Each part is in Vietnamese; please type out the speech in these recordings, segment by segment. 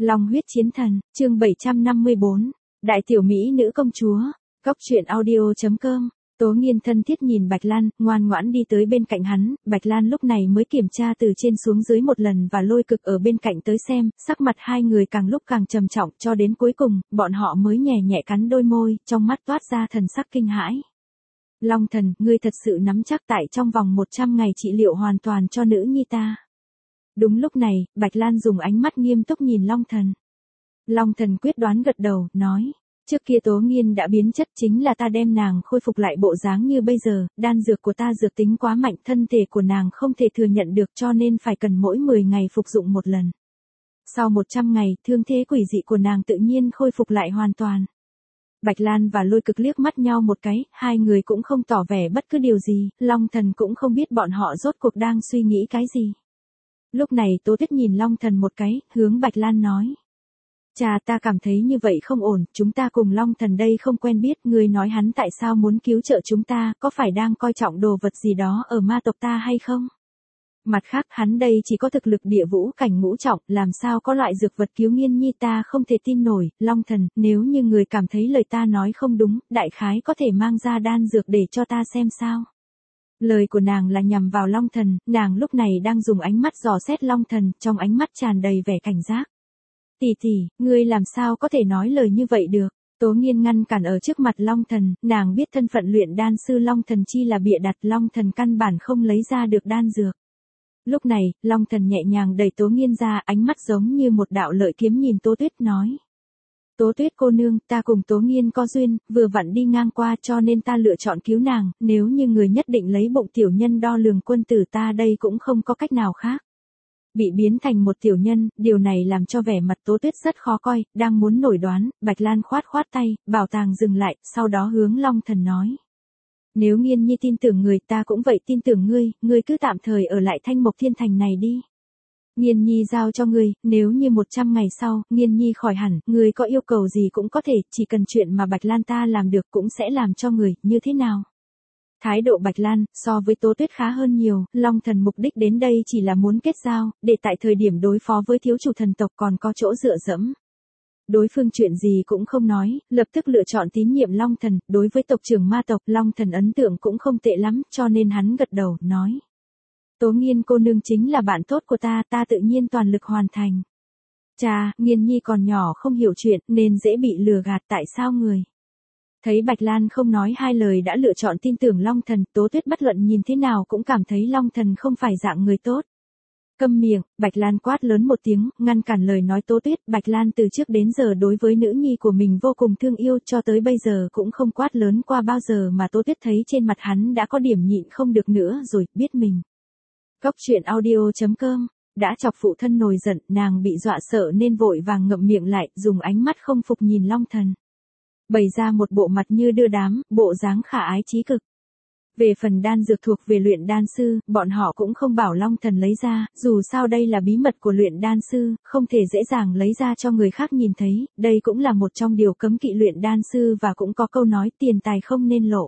Long huyết chiến thần, chương 754. Đại tiểu mỹ nữ công chúa. Góc truyện audio.com. Tố Nghiên thân thiết nhìn Bạch Lan, ngoan ngoãn đi tới bên cạnh hắn. Bạch Lan lúc này mới kiểm tra từ trên xuống dưới một lần và Lôi Cực ở bên cạnh tới xem, sắc mặt hai người càng lúc càng trầm trọng cho đến cuối cùng, bọn họ mới nhẹ nhẹ cắn đôi môi, trong mắt toát ra thần sắc kinh hãi. Long thần, ngươi thật sự nắm chắc tại trong vòng 100 ngày trị liệu hoàn toàn cho nữ nhi ta. Đúng lúc này, Bạch Lan dùng ánh mắt nghiêm túc nhìn Long thần. Long thần quyết đoán gật đầu, nói. Trước kia Tố Nghiên đã biến chất, chính là ta đem nàng khôi phục lại bộ dáng như bây giờ, đan dược của ta dược tính quá mạnh, thân thể của nàng không thể thừa nhận được cho nên phải cần mỗi 10 ngày phục dụng một lần. Sau 100 ngày, thương thế quỷ dị của nàng tự nhiên khôi phục lại hoàn toàn. Bạch Lan và Lôi Cực liếc mắt nhau một cái, hai người cũng không tỏ vẻ bất cứ điều gì, Long thần cũng không biết bọn họ rốt cuộc đang suy nghĩ cái gì. Lúc này Tố Tuyết nhìn Long thần một cái, hướng Bạch Lan nói. Cha, ta cảm thấy như vậy không ổn, chúng ta cùng Long thần đây không quen biết, ngươi nói hắn tại sao muốn cứu trợ chúng ta, có phải đang coi trọng đồ vật gì đó ở ma tộc ta hay không? Mặt khác, hắn đây chỉ có thực lực địa vũ cảnh ngũ trọng, làm sao có loại dược vật cứu Nghiên nhi, ta không thể tin nổi. Long thần, nếu như người cảm thấy lời ta nói không đúng, đại khái có thể mang ra đan dược để cho ta xem sao? Lời của nàng là nhằm vào Long thần, nàng lúc này đang dùng ánh mắt dò xét Long thần, trong ánh mắt tràn đầy vẻ cảnh giác. Tỷ tỷ, ngươi làm sao có thể nói lời như vậy được? Tố Nghiên ngăn cản ở trước mặt Long thần, nàng biết thân phận luyện đan sư Long thần chi là bịa đặt, Long thần căn bản không lấy ra được đan dược. Lúc này, Long thần nhẹ nhàng đẩy Tố Nghiên ra, ánh mắt giống như một đạo lợi kiếm nhìn Tố Tuyết nói. Tố Tuyết cô nương, ta cùng Tố Nghiên có duyên, vừa vặn đi ngang qua cho nên ta lựa chọn cứu nàng, nếu như người nhất định lấy bụng tiểu nhân đo lường quân tử ta đây cũng không có cách nào khác. Bị biến thành một tiểu nhân, điều này làm cho vẻ mặt Tố Tuyết rất khó coi, đang muốn nổi đoán, Bạch Lan khoát khoát tay, bảo tàng dừng lại, sau đó hướng Long thần nói. Nếu Nghiên nhi tin tưởng người, ta cũng vậy tin tưởng ngươi cứ tạm thời ở lại Thanh Mộc Thiên Thành này đi. Nghiên nhi giao cho ngươi, nếu như 100 ngày sau, Nghiên nhi khỏi hẳn, ngươi có yêu cầu gì cũng có thể, chỉ cần chuyện mà Bạch Lan ta làm được cũng sẽ làm cho người, như thế nào? Thái độ Bạch Lan, so với Tố Tuyết khá hơn nhiều, Long thần mục đích đến đây chỉ là muốn kết giao, để tại thời điểm đối phó với thiếu chủ thần tộc còn có chỗ dựa dẫm. Đối phương chuyện gì cũng không nói, lập tức lựa chọn tín nhiệm Long thần, đối với tộc trưởng ma tộc, Long thần ấn tượng cũng không tệ lắm, cho nên hắn gật đầu, nói. Tố Nghiên cô nương chính là bạn tốt của ta, ta tự nhiên toàn lực hoàn thành. Cha, Nghiên nhi còn nhỏ không hiểu chuyện, nên dễ bị lừa gạt, tại sao người? Thấy Bạch Lan không nói hai lời đã lựa chọn tin tưởng Long thần, Tố Tuyết bất luận nhìn thế nào cũng cảm thấy Long thần không phải dạng người tốt. Câm miệng, Bạch Lan quát lớn một tiếng, ngăn cản lời nói Tố Tuyết. Bạch Lan từ trước đến giờ đối với nữ nhi của mình vô cùng thương yêu, cho tới bây giờ cũng không quát lớn qua bao giờ mà Tố Tuyết thấy trên mặt hắn đã có điểm nhịn không được nữa rồi, biết mình. Góc truyện audio.com. Đã chọc phụ thân nổi giận, nàng bị dọa sợ nên vội vàng ngậm miệng lại, dùng ánh mắt không phục nhìn Long thần. Bày ra một bộ mặt như đưa đám, bộ dáng khả ái chí cực. Về phần đan dược thuộc về luyện đan sư, bọn họ cũng không bảo Long thần lấy ra, dù sao đây là bí mật của luyện đan sư, không thể dễ dàng lấy ra cho người khác nhìn thấy, đây cũng là một trong điều cấm kỵ luyện đan sư và cũng có câu nói tiền tài không nên lộ.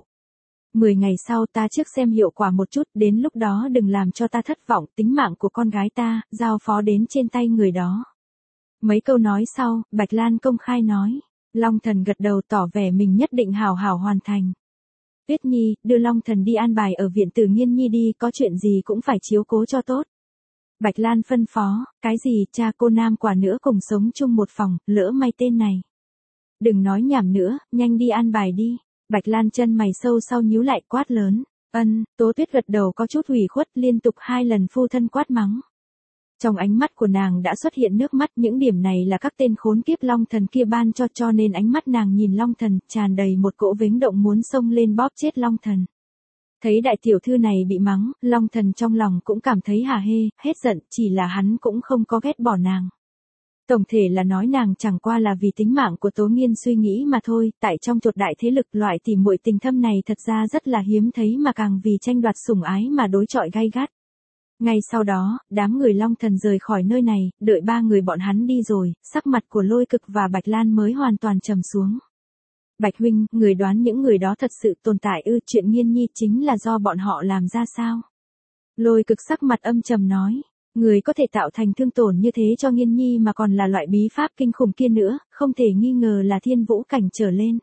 10 ngày sau ta trước xem hiệu quả một chút, đến lúc đó đừng làm cho ta thất vọng, tính mạng của con gái ta, giao phó đến trên tay người đó. Mấy câu nói sau, Bạch Lan công khai nói. Long thần gật đầu tỏ vẻ mình nhất định hảo hảo hoàn thành. Tuyết nhi, đưa Long thần đi an bài ở viện tử Nghiên nhi đi, có chuyện gì cũng phải chiếu cố cho tốt. Bạch Lan phân phó, cái gì, cha cô nam quả nữa cùng sống chung một phòng, lỡ may tên này. Đừng nói nhảm nữa, nhanh đi an bài đi. Bạch Lan chân mày sâu sau nhíu lại quát lớn. Tố Tuyết gật đầu có chút ủy khuất, liên tục 2 lần phu thân quát mắng. Trong ánh mắt của nàng đã xuất hiện nước mắt, những điểm này là các tên khốn kiếp Long thần kia ban cho nên ánh mắt nàng nhìn Long thần, tràn đầy một cỗ vếnh động muốn xông lên bóp chết Long thần. Thấy đại tiểu thư này bị mắng, Long thần trong lòng cũng cảm thấy hả hê, hết giận, chỉ là hắn cũng không có ghét bỏ nàng. Tổng thể là nói nàng chẳng qua là vì tính mạng của Tố Nghiên suy nghĩ mà thôi, tại trong chột đại thế lực loại tỉ muội tình thâm này thật ra rất là hiếm thấy mà càng vì tranh đoạt sủng ái mà đối chọi gay gắt. Ngay sau đó, đám người Long thần rời khỏi nơi này, đợi 3 người bọn hắn đi rồi, sắc mặt của Lôi Cực và Bạch Lan mới hoàn toàn trầm xuống. Bạch huynh, người đoán những người đó thật sự tồn tại ư? Chuyện Nghiên nhi chính là do bọn họ làm ra sao? Lôi Cực sắc mặt âm trầm nói. Người có thể tạo thành thương tổn như thế cho Nghiên Nhi mà còn là loại bí pháp kinh khủng kia nữa, không thể nghi ngờ là thiên vũ cảnh trở lên.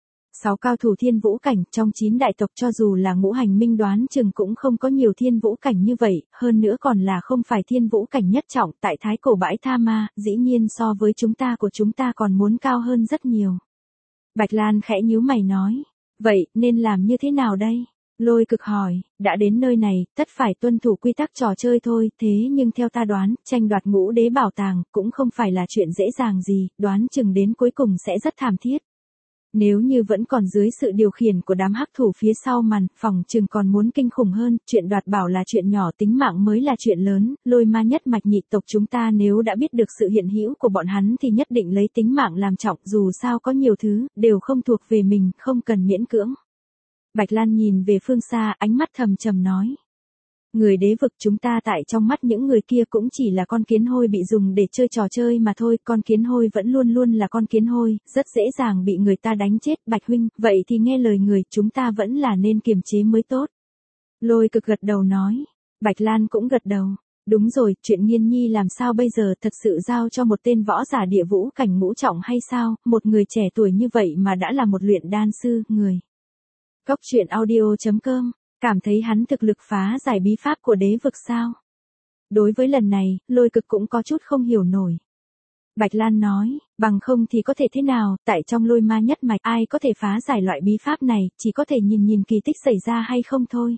6 cao thủ thiên vũ cảnh trong 9 đại tộc cho dù là Ngũ Hành Minh đoán chừng cũng không có nhiều thiên vũ cảnh như vậy, hơn nữa còn là không phải thiên vũ cảnh nhất trọng tại Thái Cổ Bãi Tha Ma, dĩ nhiên so với chúng ta còn muốn cao hơn rất nhiều. Bạch Lan khẽ nhíu mày nói, vậy nên làm như thế nào đây? Lôi Cực hỏi, đã đến nơi này, tất phải tuân thủ quy tắc trò chơi thôi, thế nhưng theo ta đoán, tranh đoạt Ngũ Đế bảo tàng cũng không phải là chuyện dễ dàng gì, đoán chừng đến cuối cùng sẽ rất thảm thiết. Nếu như vẫn còn dưới sự điều khiển của đám hắc thủ phía sau màn, phòng chừng còn muốn kinh khủng hơn, chuyện đoạt bảo là chuyện nhỏ, tính mạng mới là chuyện lớn, Lôi Ma nhất mạch nhị tộc chúng ta nếu đã biết được sự hiện hữu của bọn hắn thì nhất định lấy tính mạng làm trọng, dù sao có nhiều thứ, đều không thuộc về mình, không cần miễn cưỡng. Bạch Lan nhìn về phương xa, ánh mắt thầm trầm nói. Người đế vực chúng ta tại trong mắt những người kia cũng chỉ là con kiến hôi bị dùng để chơi trò chơi mà thôi, con kiến hôi vẫn luôn luôn là con kiến hôi, rất dễ dàng bị người ta đánh chết. Bạch huynh, vậy thì nghe lời người, chúng ta vẫn là nên kiềm chế mới tốt. Lôi Cực gật đầu nói. Bạch Lan cũng gật đầu. Đúng rồi, chuyện Nghiên Nhi làm sao bây giờ, thật sự giao cho một tên võ giả địa vũ cảnh ngũ trọng hay sao, một người trẻ tuổi như vậy mà đã là một luyện đan sư, người. Góc truyện audio.com, cảm thấy hắn thực lực phá giải bí pháp của đế vực sao? Đối với lần này, Lôi Cực cũng có chút không hiểu nổi. Bạch Lan nói, bằng không thì có thể thế nào, tại trong Lôi Ma nhất mạch ai có thể phá giải loại bí pháp này, chỉ có thể nhìn kỳ tích xảy ra hay không thôi.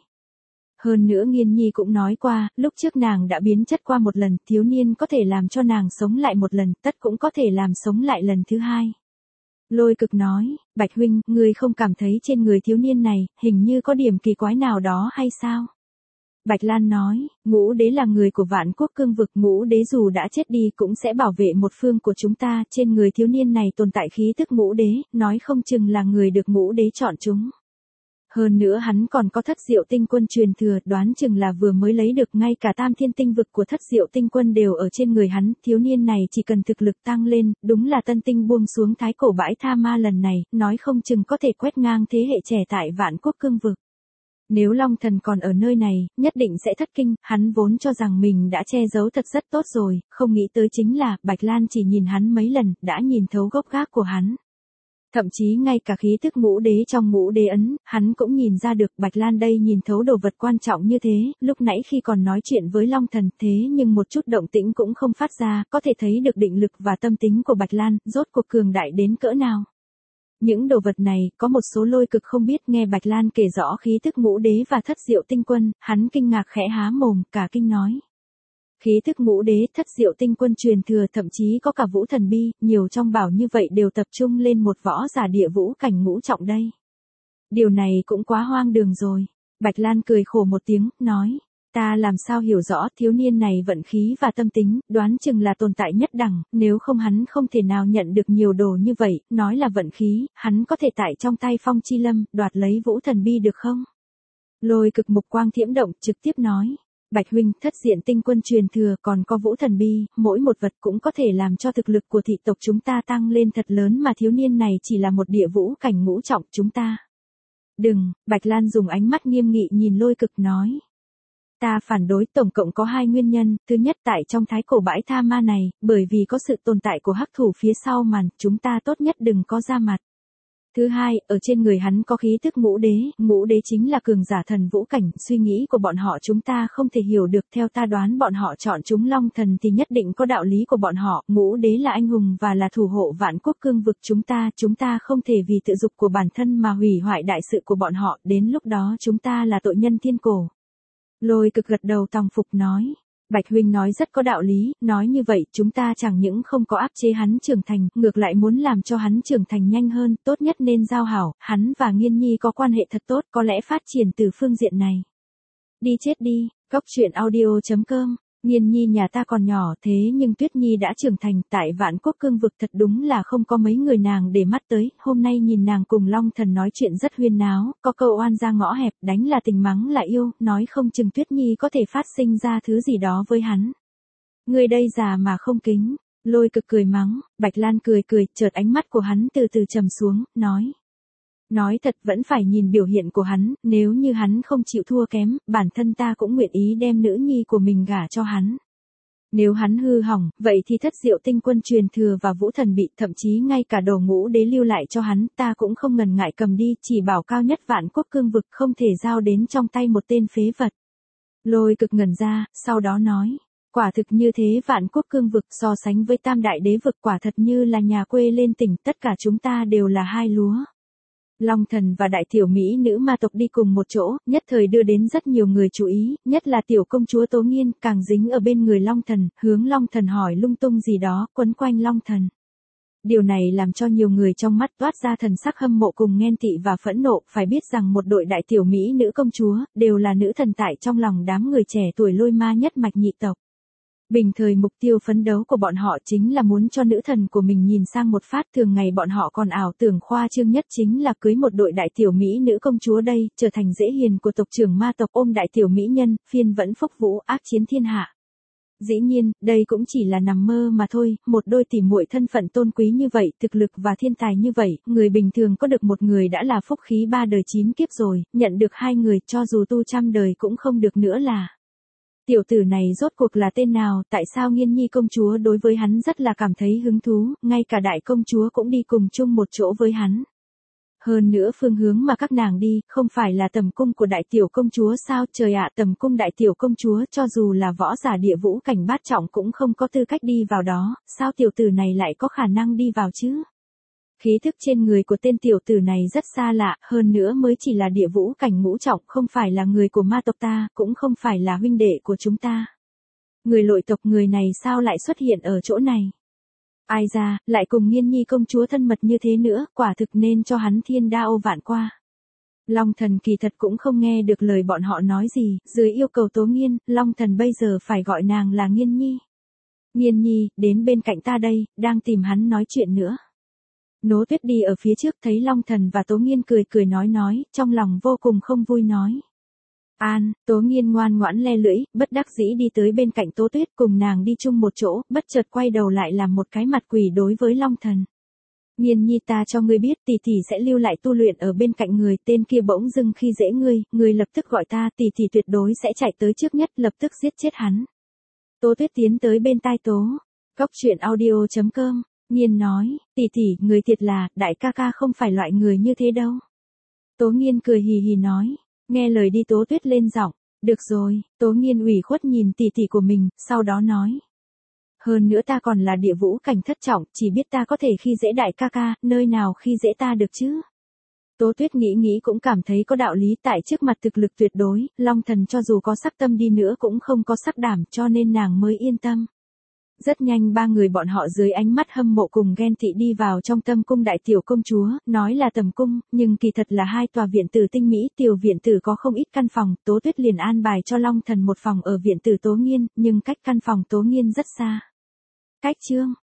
Hơn nữa Nghiên Nhi cũng nói qua, lúc trước nàng đã biến chất qua một lần, thiếu niên có thể làm cho nàng sống lại một lần, tất cũng có thể làm sống lại lần thứ hai. Lôi Cực nói, Bạch huynh, ngươi không cảm thấy trên người thiếu niên này, hình như có điểm kỳ quái nào đó hay sao? Bạch Lan nói, Ngũ Đế là người của Vạn Quốc cương vực, Ngũ Đế dù đã chết đi cũng sẽ bảo vệ một phương của chúng ta, trên người thiếu niên này tồn tại khí thức Ngũ Đế, nói không chừng là người được Ngũ Đế chọn chúng. Hơn nữa hắn còn có Thất Diệu Tinh Quân truyền thừa, đoán chừng là vừa mới lấy được, ngay cả Tam Thiên Tinh vực của Thất Diệu Tinh Quân đều ở trên người hắn, thiếu niên này chỉ cần thực lực tăng lên, đúng là tân tinh buông xuống Thái Cổ Bãi Tha Ma lần này, nói không chừng có thể quét ngang thế hệ trẻ tại Vạn Quốc cương vực. Nếu Long Thần còn ở nơi này, nhất định sẽ thất kinh, hắn vốn cho rằng mình đã che giấu thật rất tốt rồi, không nghĩ tới chính là, Bạch Lan chỉ nhìn hắn mấy lần, đã nhìn thấu gốc gác của hắn. Thậm chí ngay cả khí thức Ngũ Đế trong Ngũ Đế ấn, hắn cũng nhìn ra được. Bạch Lan đây nhìn thấu đồ vật quan trọng như thế, lúc nãy khi còn nói chuyện với Long Thần thế nhưng một chút động tĩnh cũng không phát ra, có thể thấy được định lực và tâm tính của Bạch Lan, rốt cuộc cường đại đến cỡ nào. Những đồ vật này, có một số Lôi Cực không biết, nghe Bạch Lan kể rõ khí thức Ngũ Đế và Thất Diệu Tinh Quân, hắn kinh ngạc khẽ há mồm, cả kinh nói. Khí thức Ngũ Đế, Thất Diệu Tinh Quân truyền thừa, thậm chí có cả Vũ Thần Bi, nhiều trong bảo như vậy đều tập trung lên một võ giả địa vũ cảnh ngũ trọng đây. Điều này cũng quá hoang đường rồi. Bạch Lan cười khổ một tiếng, nói, ta làm sao hiểu rõ thiếu niên này vận khí và tâm tính, đoán chừng là tồn tại nhất đẳng, nếu không hắn không thể nào nhận được nhiều đồ như vậy, nói là vận khí, hắn có thể tại trong tay Phong Chi Lâm, đoạt lấy Vũ Thần Bi được không? Lôi Cực mục quang thiểm động, trực tiếp nói. Bạch huynh, Thất Diệu Tinh Quân truyền thừa còn có Vũ Thần Bi, mỗi một vật cũng có thể làm cho thực lực của thị tộc chúng ta tăng lên thật lớn, mà thiếu niên này chỉ là một địa vũ cảnh ngũ trọng chúng ta. Đừng, Bạch Lan dùng ánh mắt nghiêm nghị nhìn Lôi Cực nói. Ta phản đối, tổng cộng có 2 nguyên nhân, thứ nhất tại trong Thái Cổ Bãi Tha Ma này, bởi vì có sự tồn tại của hắc thủ phía sau màn, chúng ta tốt nhất đừng có ra mặt. Thứ hai, ở trên người hắn có khí thức Ngũ Đế chính là cường giả thần vũ cảnh, suy nghĩ của bọn họ chúng ta không thể hiểu được, theo ta đoán bọn họ chọn chúng Long Thần thì nhất định có đạo lý của bọn họ, Ngũ Đế là anh hùng và là thủ hộ Vạn Quốc cương vực chúng ta không thể vì tự dục của bản thân mà hủy hoại đại sự của bọn họ, đến lúc đó chúng ta là tội nhân thiên cổ. Lôi Cực gật đầu tòng phục nói. Bạch huynh nói rất có đạo lý, nói như vậy chúng ta chẳng những không có áp chế hắn trưởng thành, ngược lại muốn làm cho hắn trưởng thành nhanh hơn, tốt nhất nên giao hảo, hắn và Nghiên Nhi có quan hệ thật tốt, có lẽ phát triển từ phương diện này. Đi chết đi, góc truyện audio.com, Nghiên Nhi nhà ta còn nhỏ thế nhưng Tuyết Nhi đã trưởng thành, tại Vạn Quốc cương vực thật đúng là không có mấy người nàng để mắt tới, hôm nay nhìn nàng cùng Long Thần nói chuyện rất huyên náo, có câu oan ra ngõ hẹp, đánh là tình mắng là yêu, nói không chừng Tuyết Nhi có thể phát sinh ra thứ gì đó với hắn. Người đây già mà không kính, Lôi Cực cười mắng, Bạch Lan cười, chợt ánh mắt của hắn từ từ trầm xuống, nói. Nói thật vẫn phải nhìn biểu hiện của hắn, nếu như hắn không chịu thua kém, bản thân ta cũng nguyện ý đem nữ nhi của mình gả cho hắn. Nếu hắn hư hỏng, vậy thì Thất Diệu Tinh Quân truyền thừa và Vũ Thần Bị, thậm chí ngay cả Đồ Ngũ Đế lưu lại cho hắn, ta cũng không ngần ngại cầm đi, chỉ bảo cao nhất Vạn Quốc cương vực không thể giao đến trong tay một tên phế vật. Lôi Cực ngẩn ra, sau đó nói, quả thực như thế, Vạn Quốc cương vực so sánh với Tam Đại Đế vực quả thật như là nhà quê lên tỉnh, tất cả chúng ta đều là hai lúa. Long Thần và đại tiểu mỹ nữ ma tộc đi cùng một chỗ, nhất thời đưa đến rất nhiều người chú ý, nhất là tiểu công chúa Tố Nghiên, càng dính ở bên người Long Thần, hướng Long Thần hỏi lung tung gì đó, quấn quanh Long Thần. Điều này làm cho nhiều người trong mắt toát ra thần sắc hâm mộ cùng ghen tị và phẫn nộ, phải biết rằng một đội đại tiểu mỹ nữ công chúa, đều là nữ thần tại trong lòng đám người trẻ tuổi Lôi Ma nhất mạch nhị tộc. Bình thời mục tiêu phấn đấu của bọn họ chính là muốn cho nữ thần của mình nhìn sang một phát, thường ngày bọn họ còn ảo tưởng khoa trương nhất chính là cưới một đội đại tiểu mỹ nữ công chúa đây, trở thành dễ hiền của tộc trưởng ma tộc, ôm đại tiểu mỹ nhân, phiên vẫn phúc vũ, ác chiến thiên hạ. Dĩ nhiên, đây cũng chỉ là nằm mơ mà thôi, một đôi tỉ muội thân phận tôn quý như vậy, thực lực và thiên tài như vậy, người bình thường có được một người đã là phúc khí 3 đời 9 kiếp rồi, nhận được 2 người cho dù tu trăm đời cũng không được nữa là. Tiểu tử này rốt cuộc là tên nào, tại sao Nghiên Nhi công chúa đối với hắn rất là cảm thấy hứng thú, ngay cả đại công chúa cũng đi cùng chung một chỗ với hắn. Hơn nữa phương hướng mà các nàng đi, không phải là tầm cung của đại tiểu công chúa sao, trời ạ, tầm cung đại tiểu công chúa cho dù là võ giả địa vũ cảnh bát trọng cũng không có tư cách đi vào đó, sao tiểu tử này lại có khả năng đi vào chứ? Khí thức trên người của tên tiểu tử này rất xa lạ, hơn nữa mới chỉ là địa vũ cảnh ngũ trọng, không phải là người của ma tộc ta, cũng không phải là huynh đệ của chúng ta. Người Lội tộc, người này sao lại xuất hiện ở chỗ này? Ai ra, lại cùng Nghiên Nhi công chúa thân mật như thế nữa, quả thực nên cho hắn thiên đao vạn qua. Long Thần kỳ thật cũng không nghe được lời bọn họ nói gì, dưới yêu cầu Tố Nghiên, Long Thần bây giờ phải gọi nàng là Nghiên Nhi. Nghiên Nhi, đến bên cạnh ta đây, đang tìm hắn nói chuyện nữa. Nỗ Tuyết đi ở phía trước thấy Long Thần và Tố Nghiên cười cười nói, trong lòng vô cùng không vui nói. An, Tố Nghiên ngoan ngoãn le lưỡi, bất đắc dĩ đi tới bên cạnh Tố Tuyết cùng nàng đi chung một chỗ, bất chợt quay đầu lại làm một cái mặt quỷ đối với Long Thần. Nghiên Nhi, ta cho ngươi biết, tỷ tỷ sẽ lưu lại tu luyện ở bên cạnh người, tên kia bỗng dưng khi dễ ngươi lập tức gọi ta, tỷ tỷ tuyệt đối sẽ chạy tới trước nhất, lập tức giết chết hắn. Tố Tuyết tiến tới bên tai Tố. Góc truyện audio.com. Nghiên nói, tỷ tỷ, người thiệt là, đại ca ca không phải loại người như thế đâu. Tố Nghiên cười hì hì nói, nghe lời đi. Tố Tuyết lên giọng, được rồi. Tố Nghiên ủy khuất nhìn tỷ tỷ của mình, sau đó nói. Hơn nữa ta còn là địa vũ cảnh thất trọng, chỉ biết ta có thể khi dễ đại ca ca, nơi nào khi dễ ta được chứ. Tố Tuyết nghĩ cũng cảm thấy có đạo lý, tại trước mặt thực lực tuyệt đối, Long Thần cho dù có sắc tâm đi nữa cũng không có sắc đảm, cho nên nàng mới yên tâm. Rất nhanh ba người bọn họ dưới ánh mắt hâm mộ cùng ghen tị đi vào trong tâm cung đại tiểu công chúa, nói là tầm cung, nhưng kỳ thật là 2 tòa viện tử tinh mỹ, tiểu viện tử có không ít căn phòng, Tố Tuyết liền an bài cho Long Thần một phòng ở viện tử Tố Nghiên, nhưng cách căn phòng Tố Nghiên rất xa. Cách chương